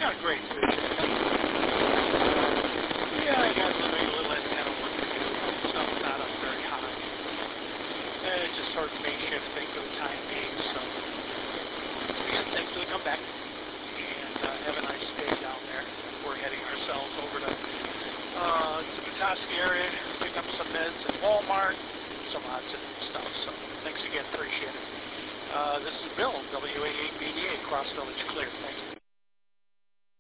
Got a great vision. Yeah, I got maybe a little antenna work to do. Stuff's not up very high. And it's just sort of makeshift thing for the time being. So, again, thanks for the comeback. And have a nice day down there. We're heading ourselves over to the Petoskey area, pick up some meds at Walmart, some odds and stuff. So, thanks again. Appreciate it. This is Bill, WA8BDA, Cross Village Clear. Thanks.